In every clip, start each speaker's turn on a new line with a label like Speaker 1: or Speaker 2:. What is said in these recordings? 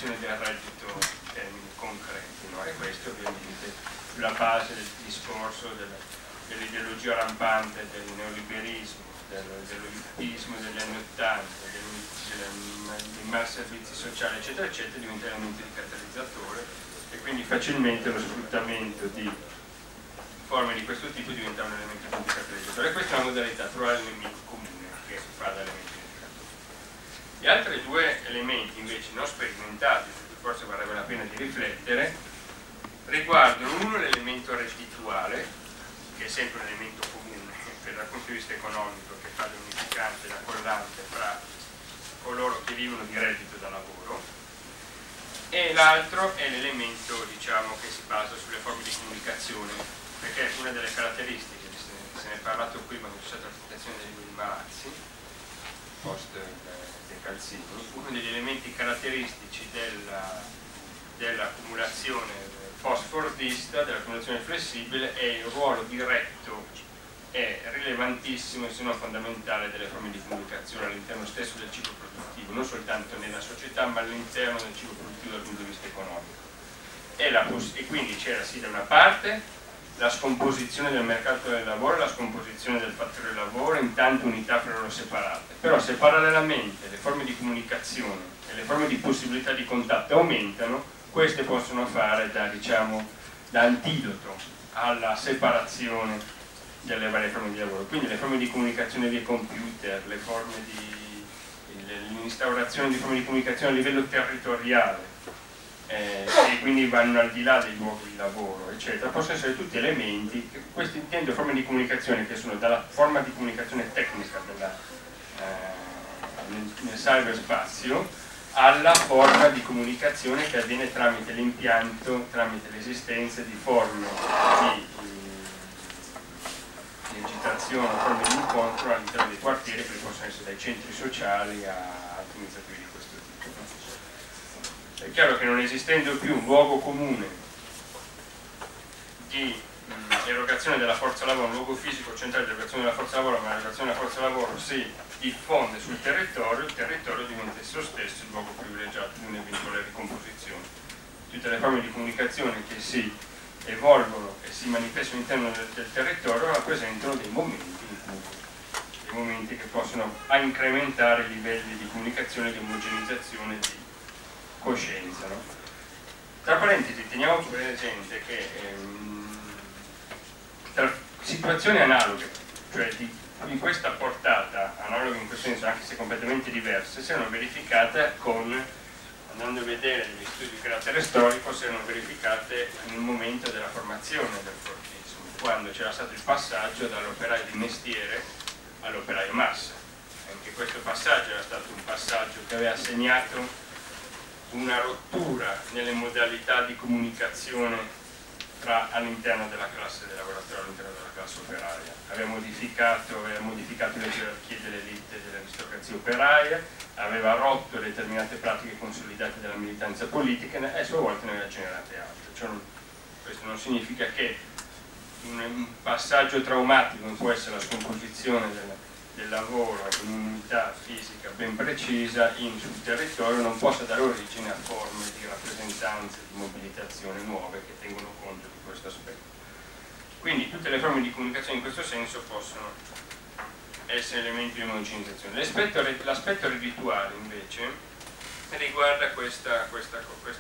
Speaker 1: distribuzione del reddito in termini concreti, no? E questo ovviamente sulla base del discorso dell'ideologia rampante del neoliberismo, dello yuppismo degli anni '80, dei mal servizi sociali eccetera eccetera, diventa elemento di catalizzatore e quindi facilmente lo sfruttamento di forme di questo tipo diventa un elemento di catalizzatore. E questa è una modalità, trovare il nemico comune che fa da elemento indicatore. Gli altri due elementi invece non sperimentati, su cui forse varrebbe la pena di riflettere, riguardano uno l'elemento reddituale, che è sempre un elemento comune dal punto di vista economico, che fa l'unificante, la collante fra coloro che vivono di reddito da lavoro, e l'altro è l'elemento, diciamo, che si basa sulle forme di comunicazione, perché una delle caratteristiche, se ne è parlato qui quando c'è stata la presentazione dei libri di Marazzi, post De Calzini, uno degli elementi caratteristici dell'accumulazione post-fordista, dell'accumulazione flessibile, è il ruolo diretto e rilevantissimo, se non fondamentale, delle forme di comunicazione all'interno stesso del ciclo produttivo, non soltanto nella società ma all'interno del ciclo produttivo dal punto di vista economico. E quindi c'era sì da una parte la scomposizione del mercato del lavoro, la scomposizione del fattore lavoro in tante unità fra loro separate, però se parallelamente le forme di comunicazione e le forme di possibilità di contatto aumentano, queste possono fare da, diciamo, da antidoto alla separazione delle varie forme di lavoro. Quindi le forme di comunicazione via computer, l'instaurazione di forme di comunicazione a livello territoriale, che quindi vanno al di là dei luoghi di lavoro, eccetera, possono essere tutti elementi, questi intendo forme di comunicazione che sono dalla forma di comunicazione tecnica nel cyberspazio alla forma di comunicazione che avviene tramite l'impianto, tramite l'esistenza di forme di agitazione, forme di incontro all'interno dei quartieri, che possono essere dai centri sociali a altre iniziative di questo tipo. È chiaro che non esistendo più un luogo comune di erogazione della forza lavoro, un luogo fisico centrale di erogazione della forza lavoro, ma l'erogazione della forza lavoro si diffonde sul territorio, il territorio diventa esso stesso il luogo privilegiato di un'eventuale ricomposizione. Tutte le forme di comunicazione che si evolvono e si manifestano all'interno del territorio rappresentano dei momenti che possono incrementare i livelli di comunicazione, di omogenizzazione, di coscienza, no? Tra parentesi teniamo presente che tra situazioni analoghe, cioè di questa portata, analoghe in questo senso anche se completamente diverse, si erano verificate andando a vedere degli studi di carattere storico, si erano verificate nel momento della formazione del fordismo, quando c'era stato il passaggio dall'operaio di mestiere all'operaio massa. Anche questo passaggio era stato un passaggio che aveva segnato una rottura nelle modalità di comunicazione all'interno della classe dei lavoratori, all'interno della classe operaia. Aveva modificato le gerarchie dell'elite dell'aristocrazia operaia, aveva rotto determinate pratiche consolidate della militanza politica e a sua volta ne aveva generate altre. Cioè, questo non significa che un passaggio traumatico non può essere la scomposizione del lavoro in un'unità fisica ben precisa sul territorio, non possa dare origine a forme di rappresentanze, di mobilitazione nuove che tengono conto di questo aspetto. Quindi tutte le forme di comunicazione in questo senso possono essere elementi di omogenizzazione. L'aspetto reddituale invece riguarda questa cosa,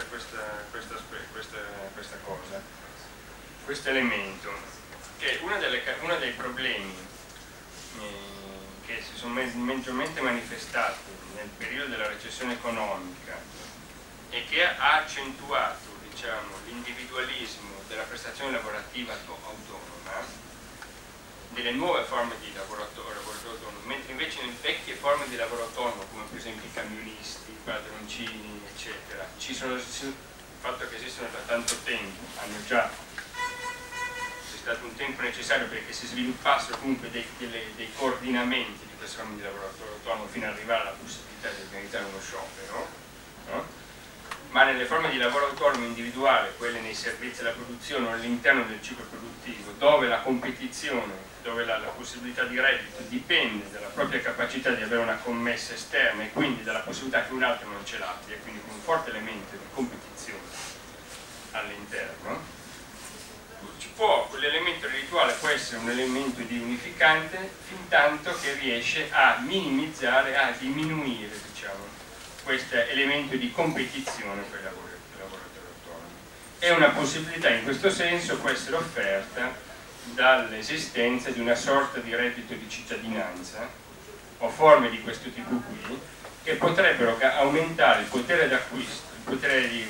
Speaker 1: questo elemento, che uno dei problemi che si sono maggiormente manifestati nel periodo della recessione economica e che ha accentuato, diciamo, l'individualismo della prestazione lavorativa autonoma, delle nuove forme di lavoro autonomo, mentre invece nelle vecchie forme di lavoro autonomo, come per esempio i camionisti, i padroncini, eccetera, il fatto che esistono da tanto tempo, c'è stato un tempo necessario perché si sviluppassero comunque dei coordinamenti di queste forme di lavoro autonomo fino ad arrivare alla possibilità di organizzare uno sciopero, no? ma nelle forme di lavoro autonomo individuale, quelle nei servizi della produzione o all'interno del ciclo produttivo, dove la competizione, dove la possibilità di reddito dipende dalla propria capacità di avere una commessa esterna e quindi dalla possibilità che un altro non ce l'abbia, quindi con un forte elemento di competizione all'interno, l'elemento reddituale può essere un elemento di unificante fin tanto che riesce a minimizzare, a diminuire, diciamo, questo elemento di competizione per i lavoratori autonomi. E una possibilità in questo senso può essere offerta dall'esistenza di una sorta di reddito di cittadinanza o forme di questo tipo qui che potrebbero aumentare il potere d'acquisto, il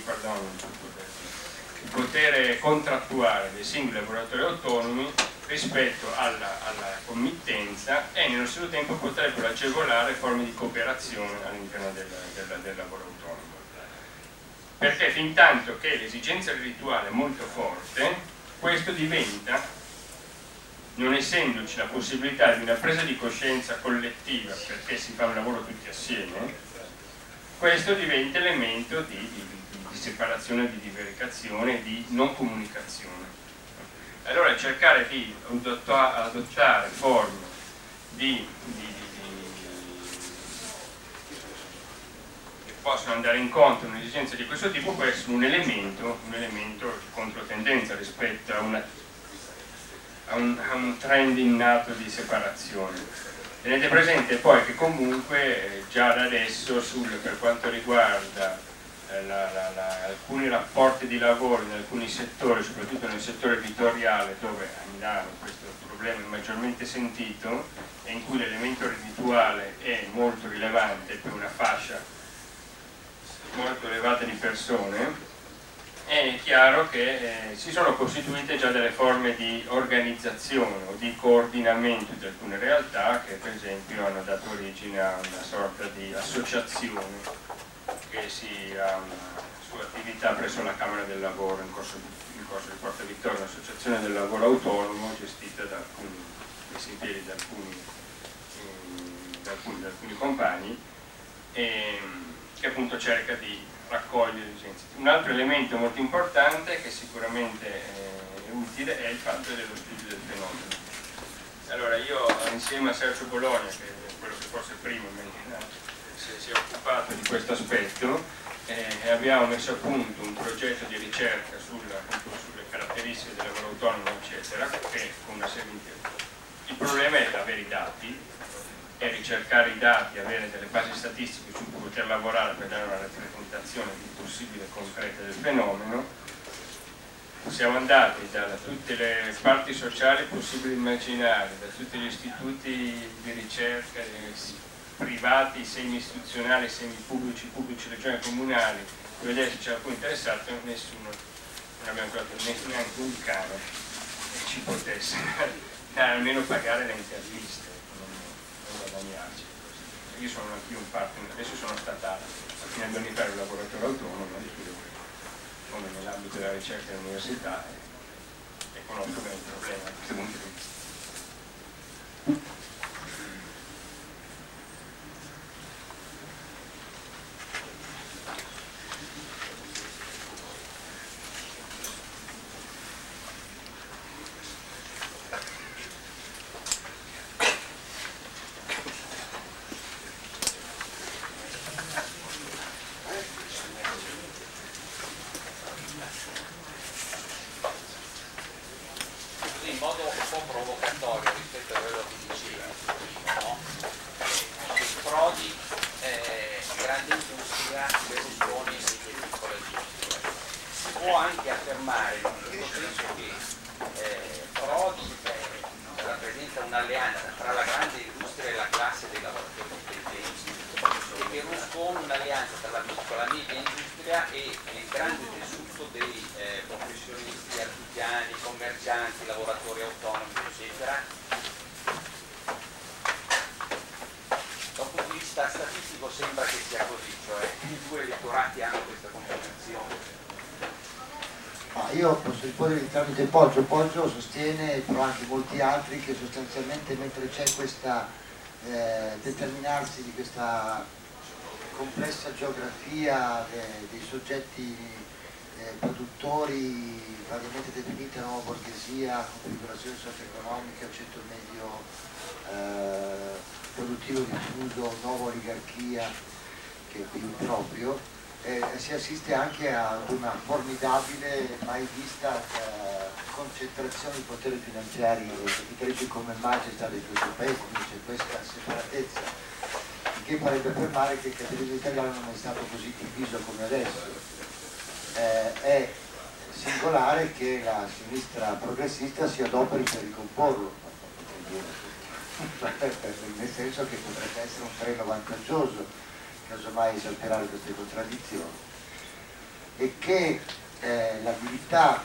Speaker 1: potere contrattuale dei singoli lavoratori autonomi rispetto alla committenza e nello stesso tempo potrebbero agevolare forme di cooperazione all'interno del lavoro autonomo. Perché fin tanto che l'esigenza reddituale è molto forte, questo diventa, non essendoci la possibilità di una presa di coscienza collettiva perché si fa un lavoro tutti assieme, questo diventa elemento di separazione, di divaricazione, di non comunicazione. Allora cercare di adottare forme che possono andare incontro a un'esigenza di questo tipo può essere un elemento di controtendenza rispetto a un trend innato di separazione. Tenete presente poi che comunque già da adesso per quanto riguarda alcuni rapporti di lavoro in alcuni settori, soprattutto nel settore editoriale, dove a Milano questo problema è maggiormente sentito e in cui l'elemento reddituale è molto rilevante per una fascia molto elevata di persone, è chiaro che si sono costituite già delle forme di organizzazione o di coordinamento di alcune realtà che per esempio hanno dato origine a una sorta di associazione che si ha una sua attività presso la Camera del Lavoro in corso di Porta Vittoria, un'associazione del lavoro autonomo gestita da alcuni, messa in piedi da alcuni compagni, che appunto cerca di raccogliere licenze. Un altro elemento molto importante che sicuramente è utile è il fatto dello studio del fenomeno. Allora io insieme a Sergio Bologna, che è quello che forse prima si è occupato di questo aspetto, abbiamo messo a punto un progetto di ricerca sulle caratteristiche del lavoro autonomo, eccetera, che con una serie di... Il problema è avere i dati, e ricercare i dati, avere delle basi statistiche su cui poter lavorare per dare una rappresentazione più possibile concreta del fenomeno. Siamo andati da tutte le parti sociali possibili e immaginari, da tutti gli istituti di ricerca privati, semi-istituzionali, semi-pubblici, pubblici, regionali, comunali, per vedere se c'era qualcuno interessato, nessuno, non abbiamo trovato neanche un cane che ci potesse almeno pagare le interviste, non guadagnarci. Io sono anch'io un partner, adesso sono statale, alla fine abbiamo iniziato un lavoratore autonomo, come nell'ambito della ricerca dell'università, e conosco bene il problema da questo punto di vista.
Speaker 2: Poggio sostiene, però anche molti altri, che sostanzialmente mentre c'è questa determinarsi di questa complessa geografia dei soggetti produttori variamente definiti nuova borghesia, configurazione socio-economica, ceto medio produttivo diffuso, nuova oligarchia, che è più proprio, si assiste anche ad una formidabile, mai vista concentrazione di poteri finanziari e capitalistici come mai c'è stata in questo paese, quindi c'è questa separatezza, che farebbe affermare che il capitalismo italiano non è stato così diviso come adesso. È singolare che la sinistra progressista si adoperi per ricomporlo, nel senso che potrebbe essere un treno vantaggioso, casomai esaltare queste contraddizioni, e che l'abilità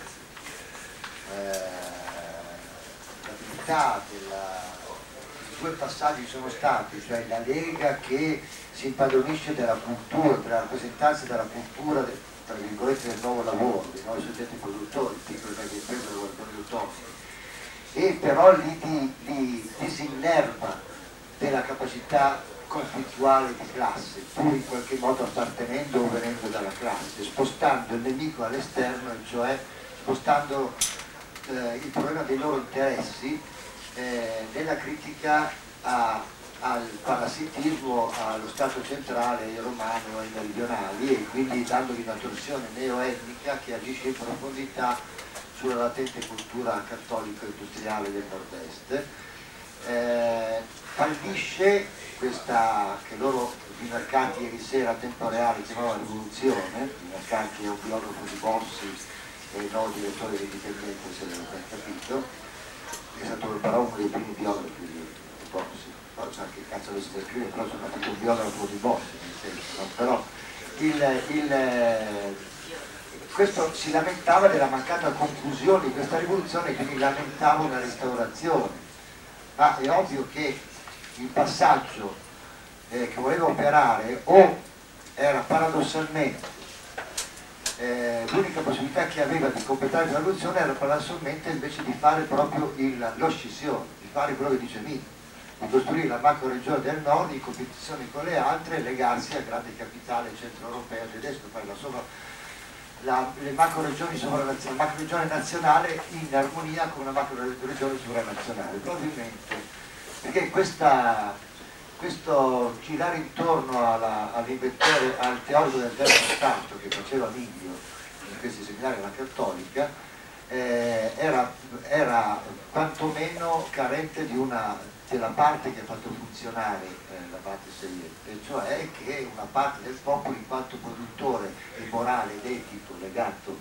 Speaker 2: i due passaggi sono stati, cioè la Lega che si impadronisce della cultura, della rappresentanza della cultura, tra virgolette, del nuovo lavoro, dei nuovi soggetti produttori, piccole e medie imprese, lavoratori autonomi, e però li disinnerva della capacità conflittuale di classe, pur in qualche modo appartenendo o venendo dalla classe, spostando il nemico all'esterno, e cioè spostando il problema dei loro interessi nella critica al parassitismo, allo Stato centrale romano e ai meridionali, e quindi dandogli una torsione neoetnica che agisce in profondità sulla latente cultura cattolico-industriale del nord-est. Fallisce questa che loro i mercati ieri sera temporeali chiamavano rivoluzione, i mercati è un biografo di Bossi e il nuovo direttore dell'Indipendente, se l'avete ben capito, è stato però uno dei primi biografi di Bossi. Poi so che cazzo lo si scrive, però sono stato un biografo di Bossi, nel senso, no? Però questo si lamentava della mancata conclusione di questa rivoluzione e quindi lamentava una restaurazione. Ma è ovvio che il passaggio che voleva operare o era paradossalmente l'unica possibilità che aveva di completare la rivoluzione era paradossalmente invece di fare proprio lo scissione, di fare quello che dice Mino, di costruire la macro regione del nord in competizione con le altre e legarsi al grande capitale centroeuropeo tedesco, fare le macro regioni sovranazionali, la macro regione nazionale in armonia con una macro regione sovranazionale, probabilmente perché questo girare intorno all'inventore, al teorico del terzo Stato che faceva Miglio in questi seminari alla Cattolica, era quantomeno carente della parte che ha fatto funzionare la parte saliente, e cioè che una parte del popolo in quanto produttore e morale ed etico legato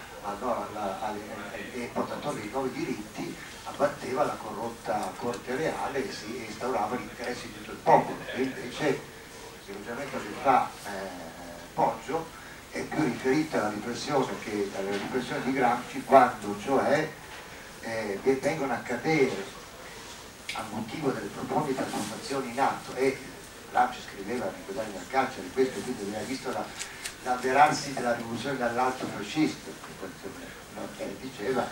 Speaker 2: e portatore dei nuovi diritti abbatteva la corrotta corte reale e si instaurava gli interessi di tutto il popolo, e invece il ragionamento che fa Poggio è più riferito alla riflessione di Gramsci, quando cioè vengono a cadere a motivo delle profonde trasformazioni in atto, e Gramsci scriveva nei Guadagni del carcere questo, quindi aveva visto l'avverarsi della rivoluzione dall'alto fascista, diceva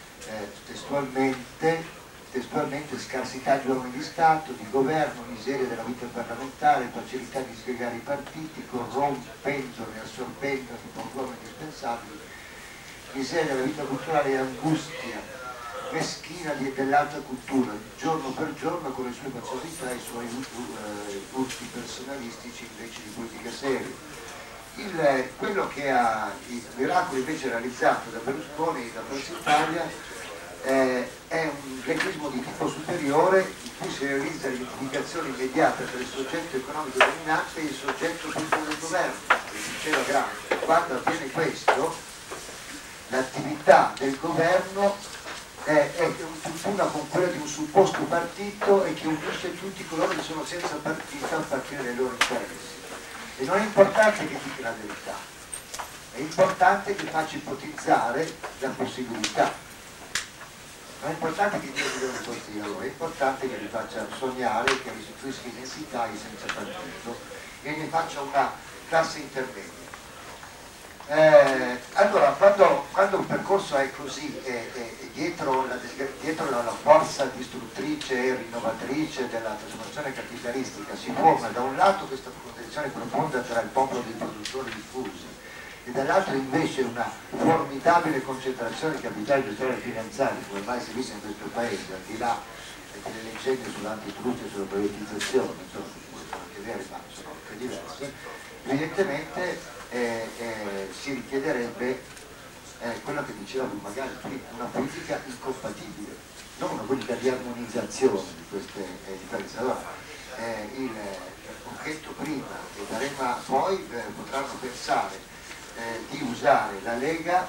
Speaker 2: testualmente scarsità di uomini di Stato, di governo, miseria della vita parlamentare, facilità di spiegare i partiti, corrompendone, assorbendone i pochi uomini indispensabili, miseria della vita culturale e angustia meschina dell'alta cultura, giorno per giorno con le sue faziosità e i suoi urti personalistici invece di politica seria. Quello che ha il miracolo invece realizzato da Berlusconi e da Forza Italia è un legalismo di tipo superiore in cui si realizza l'identificazione immediata tra il soggetto economico dominante e il soggetto tutto del governo, diceva Gramsci. Quando avviene questo, l'attività del governo è tutt'una con quella di un supposto partito e che unisce tutti coloro che sono senza partito a partire dai loro interessi. E non è importante che dica la verità, è importante che faccia ipotizzare la possibilità. Non è importante che dia delle risposte a loro, è importante che li faccia sognare, che restituisca identità ai senza partito e ne faccia una classe intermedia. Allora, quando quando un percorso è così dietro la forza distruttrice e rinnovatrice della trasformazione capitalistica si forma da un lato questa protezione profonda tra il popolo dei produttori diffusi e dall'altro invece una formidabile concentrazione di capitali gestori finanziari come mai si è visto in questo paese, al di là delle leggende sull'antitrust e sulla privatizzazione, insomma, sono anche vere ma sono anche diverse, evidentemente si richiederebbe quello che diceva magari prima, una politica incompatibile, non una politica di armonizzazione di queste differenze. Allora, il Bocchetto prima e D'Alema poi potranno pensare di usare la Lega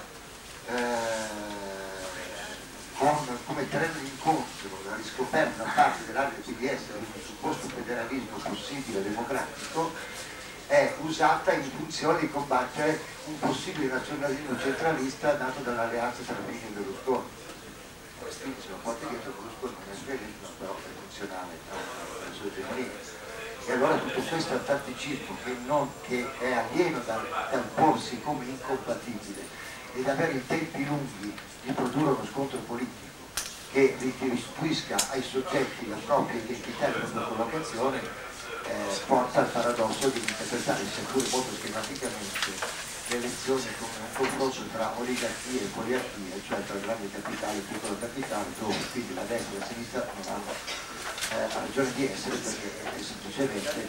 Speaker 2: come terreno di incontro, la riscoperta da parte dell'area del PDS di un supposto federalismo possibile democratico, è usata in funzione di combattere un possibile nazionalismo centralista nato dall'alleanza tra Fini e Berlusconi. Quindi se lo porti dietro Berlusconi non è socialismo, però è funzionale alla sua egemonia. E allora tutto questo tatticismo che è alieno dal porsi come incompatibile ed avere i tempi lunghi di produrre uno scontro politico che restituisca ai soggetti la propria identità e la propria collocazione porta al paradosso di interpretare, seppur molto schematicamente, le elezioni come un confronto tra oligarchie e poliarchie, cioè tra grandi capitali e piccolo capitale, dove quindi la destra e la sinistra non hanno ragione di essere, perché è semplicemente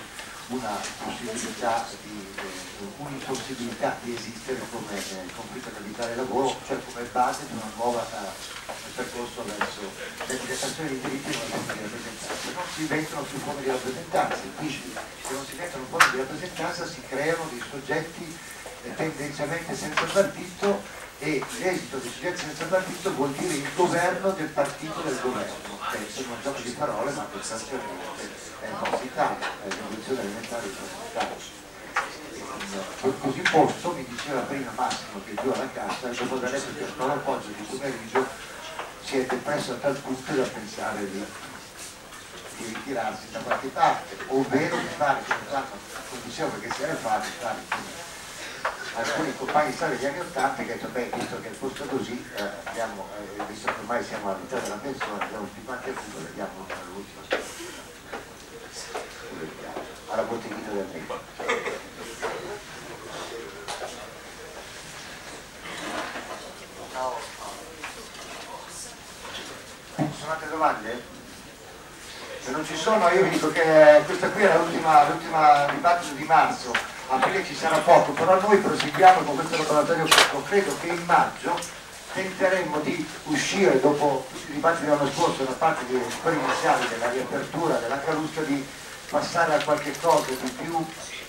Speaker 2: un'impossibilità di esistere come conflitto capitale-lavoro, cioè come base di una nuova percorso verso l'interpretazione dei diritti e una forma di rappresentanza. Non si inventano più forme di rappresentanza, quindi se non si inventano forme di rappresentanza si creano dei soggetti tendenzialmente senza partito e l'esito dei soggetti senza partito vuol dire il governo del partito del governo. Sono un gioco di parole ma che sostanzialmente è Forza Italia, è l'evoluzione elementare di Forza Italia. Così posto, mi diceva prima Massimo che giù alla cassa, dopo aver letto questo appoggio di pomeriggio si è depresso a tal punto da pensare di ritirarsi da qualche parte, ovvero di fare come fanno, come dicevo perché se ne fa, di fare come alcuni compagni di storia degli anni 80 che hanno detto, beh, visto che è il posto così, visto che ormai siamo all'età della pensione, abbiamo tutti quanti a fumo, vediamo l'ultima alla botteghina del tempo. Sono altre domande? Se non ci sono io vi dico che questa qui era l'ultima dibattito di marzo, a aprile ci sarà poco, però noi proseguiamo con questo laboratorio, credo che in maggio tenteremo di uscire dopo tutti i dibattiti dell'anno scorso da parte dei superi iniziali della riapertura della Calusca, di passare a qualche cosa di più,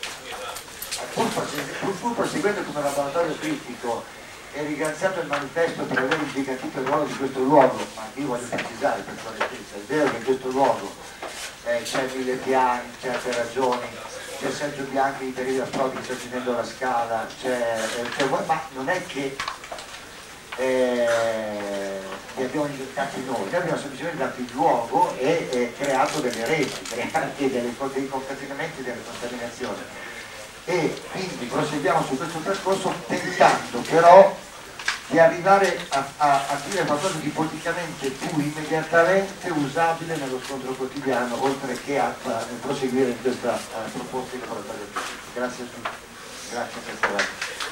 Speaker 2: pur proseguendo come laboratorio critico e ringraziato il manifesto per aver indicato il ruolo di questo luogo, ma io voglio precisare per correttezza, è vero che in questo luogo c'è Mille Piani, c'è altre ragioni, c'è Sergio Bianchi di Teresa Frodi che sta tenendo la Scala, ma non è che li abbiamo inventati noi, noi abbiamo semplicemente dato il luogo e creato delle reti, creato dei concatenamenti e delle contaminazioni. E quindi proseguiamo su questo percorso tentando però di arrivare a dire qualcosa di politicamente più immediatamente usabile nello scontro quotidiano, oltre che a proseguire in questa proposta di laboratorio. Grazie a tutti, grazie per